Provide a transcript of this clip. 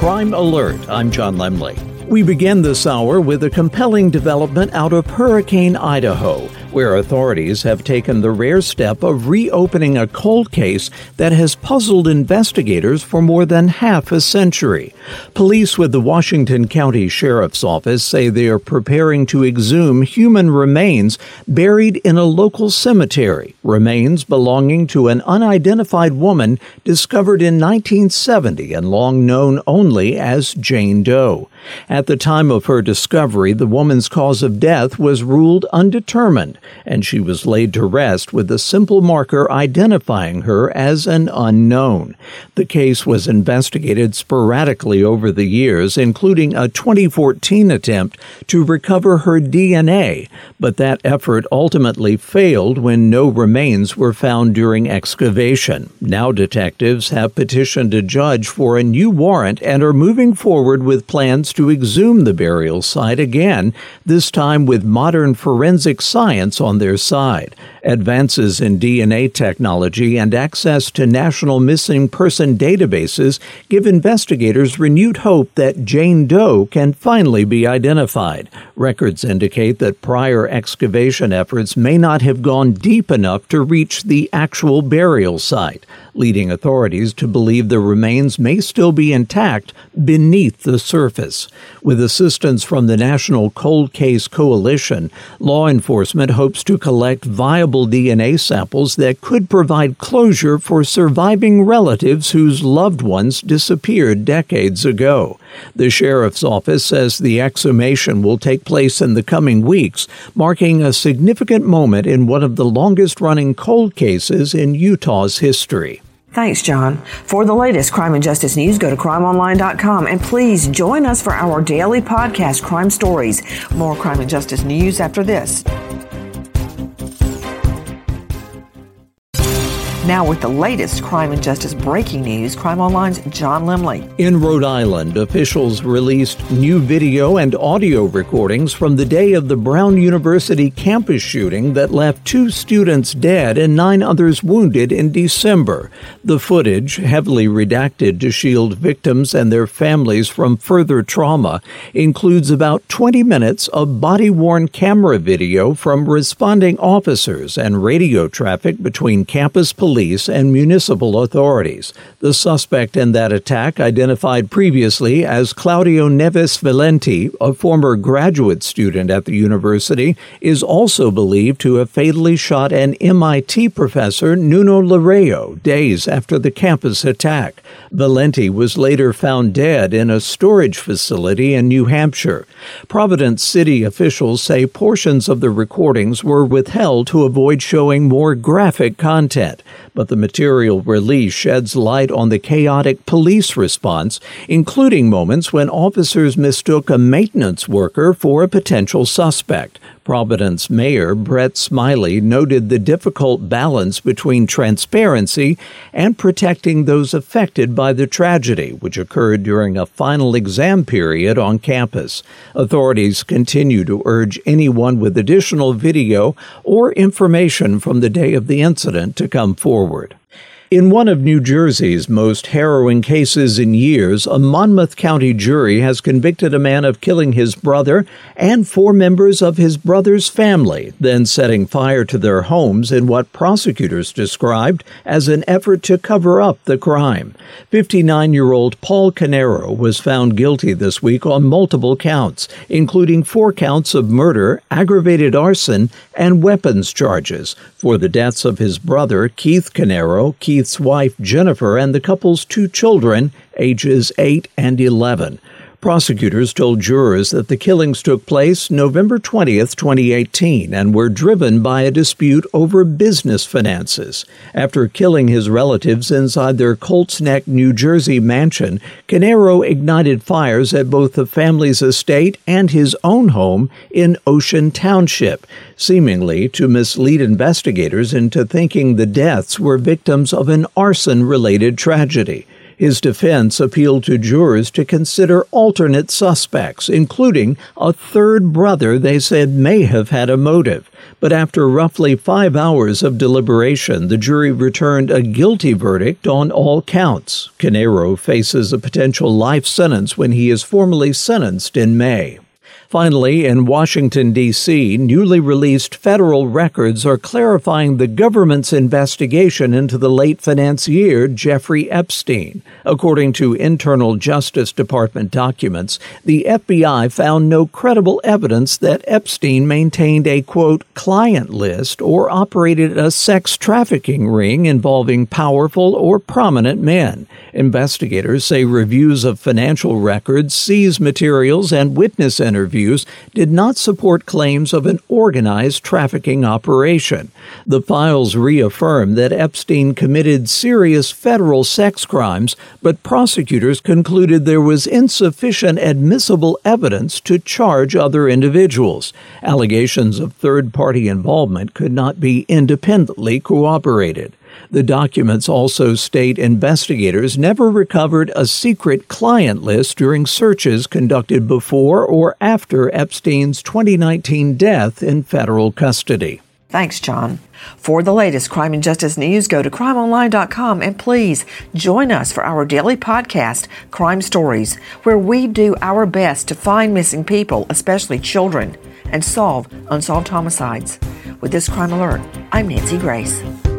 Crime Alert. I'm John Lemley. We begin this hour with a compelling development out of Hurricane, Idaho, where authorities have taken the rare step of reopening a cold case that has puzzled investigators for more than half a century. Police with the Washington County Sheriff's Office say they are preparing to exhume human remains buried in a local cemetery, remains belonging to an unidentified woman discovered in 1970 and long known only as Jane Doe. At the time of her discovery, the woman's cause of death was ruled undetermined, and she was laid to rest with a simple marker identifying her as an unknown. The case was investigated sporadically over the years, including a 2014 attempt to recover her DNA, but that effort ultimately failed when no remains were found during excavation. Now detectives have petitioned a judge for a new warrant and are moving forward with plans to exhume the burial site again, this time with modern forensic science on their side. Advances in DNA technology and access to national missing person databases give investigators renewed hope that Jane Doe can finally be identified. Records indicate that prior excavation efforts may not have gone deep enough to reach the actual burial site, leading authorities to believe the remains may still be intact beneath the surface. With assistance from the National Cold Case Coalition, law enforcement hopes to collect viable DNA samples that could provide closure for surviving relatives whose loved ones disappeared decades ago. The sheriff's office says the exhumation will take place in the coming weeks, marking a significant moment in one of the longest-running cold cases in Utah's history. Thanks, John. For the latest crime and justice news, go to crimeonline.com and please join us for our daily podcast, Crime Stories. More crime and justice news after this. Now with the latest crime and justice breaking news, Crime Online's John Lemley. In Rhode Island, officials released new video and audio recordings from the day of the Brown University campus shooting that left 2 students dead and 9 others wounded in December. The footage, heavily redacted to shield victims and their families from further trauma, includes about 20 minutes of body-worn camera video from responding officers and radio traffic between campus police and municipal authorities. The suspect in that attack, identified previously as Claudio Neves Valenti, a former graduate student at the university, is also believed to have fatally shot an MIT professor, Nuno Lareo, days after the campus attack. Valenti was later found dead in a storage facility in New Hampshire. Providence city officials say portions of the recordings were withheld to avoid showing more graphic content. But the material release sheds light on the chaotic police response, including moments when officers mistook a maintenance worker for a potential suspect. Providence Mayor Brett Smiley noted the difficult balance between transparency and protecting those affected by the tragedy, which occurred during a final exam period on campus. Authorities continue to urge anyone with additional video or information from the day of the incident to come forward. In one of New Jersey's most harrowing cases in years, a Monmouth County jury has convicted a man of killing his brother and 4 members of his brother's family, then setting fire to their homes in what prosecutors described as an effort to cover up the crime. 59-year-old Paul Canero was found guilty this week on multiple counts, including 4 counts of murder, aggravated arson, and weapons charges for the deaths of his brother, Keith Canero, Keith's wife, Jennifer, and the couple's 2 children, ages 8 and 11. Prosecutors told jurors that the killings took place November 20th, 2018, and were driven by a dispute over business finances. After killing his relatives inside their Colts Neck, New Jersey mansion, Canero ignited fires at both the family's estate and his own home in Ocean Township, seemingly to mislead investigators into thinking the deaths were victims of an arson-related tragedy. His defense appealed to jurors to consider alternate suspects, including a third brother they said may have had a motive. But after roughly 5 hours of deliberation, the jury returned a guilty verdict on all counts. Canero faces a potential life sentence when he is formally sentenced in May. Finally, in Washington, D.C., newly released federal records are clarifying the government's investigation into the late financier Jeffrey Epstein. According to internal Justice Department documents, the FBI found no credible evidence that Epstein maintained a, quote, client list or operated a sex trafficking ring involving powerful or prominent men. Investigators say reviews of financial records, seized materials, and witness interviews did not support claims of an organized trafficking operation. The files reaffirm that Epstein committed serious federal sex crimes, but prosecutors concluded there was insufficient admissible evidence to charge other individuals. Allegations of third-party involvement could not be independently corroborated. The documents also state investigators never recovered a secret client list during searches conducted before or after Epstein's 2019 death in federal custody. Thanks, John. For the latest crime and justice news, go to crimeonline.com and please join us for our daily podcast, Crime Stories, where we do our best to find missing people, especially children, and solve unsolved homicides. With this crime alert, I'm Nancy Grace.